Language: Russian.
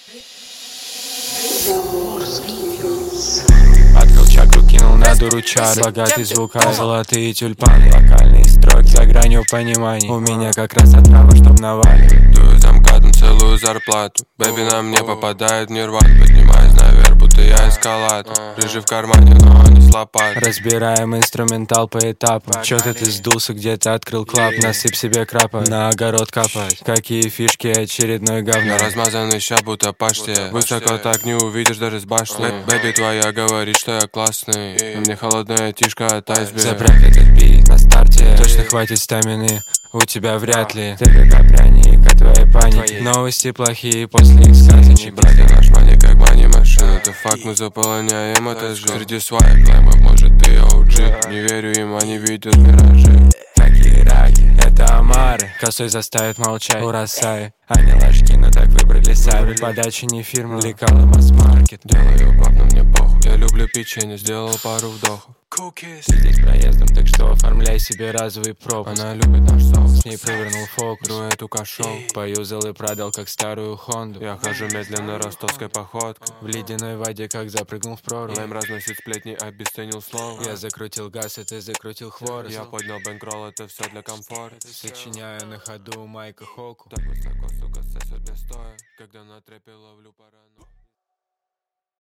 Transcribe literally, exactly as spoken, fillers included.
Открыл чакру, кинул на дуру чары. Богатый звук, а золотые тюльпаны. Локальные строки за гранью понимания. У меня как раз отрава, чтоб наваливать. Дую замкатом целую зарплату. Бэби на мне попадает в нирвану. Поднимаюсь наверх, будто я эскалатор. Рыжий в кармане, но не с лопатой. Разбираем инструментал по этапам. Чё-то ты сдулся, где-то открыл клап. Насыпь себе крапа, на огород копать. Какие фишки, очередной говно. Я размазанный ща, будто паштет. Высоко так не увидишь даже с башни. Бэби твоя говорит, что я классный, но мне холодная тишка от айсберга. Запряг этот бит на старте. Точно хватит стамины, у тебя вряд ли. Ты как пряник от твоей паники. Новости плохие после их сказочек. Братья, наш мани как мани-машина. Это факт, мы заполоняем этажи. Среди своих лаймов, может ты оу джи. Не верю им, они видят миражи. Такие раки, это омары. Косой заставит молчать, урасай. Они ложки, но так выбрали сами. Подача не фирма, лекала масс-маркет. Делаю пап, но мне похуй. Я люблю печенье, сделал пару вдохов. Ты здесь проездом, так что оформляй себе разовый пропуск. Она любит наш соус. С ней провернул фокус. Дуэт у кошел. Поюзал и продал, как старую Хонду. Я хожу медленно ростовской походкой. В ледяной воде, как запрыгнул в прорубь. Лэм разносит сплетни, обесценил слово. Я закрутил газ, и ты закрутил хворост. Я поднял бэнкролл, это все для комфорта. Сочиняю на ходу Майка Хоку. Так высоко, сука, сосет мне стоя. Когда на трэпе ловлю паранойю.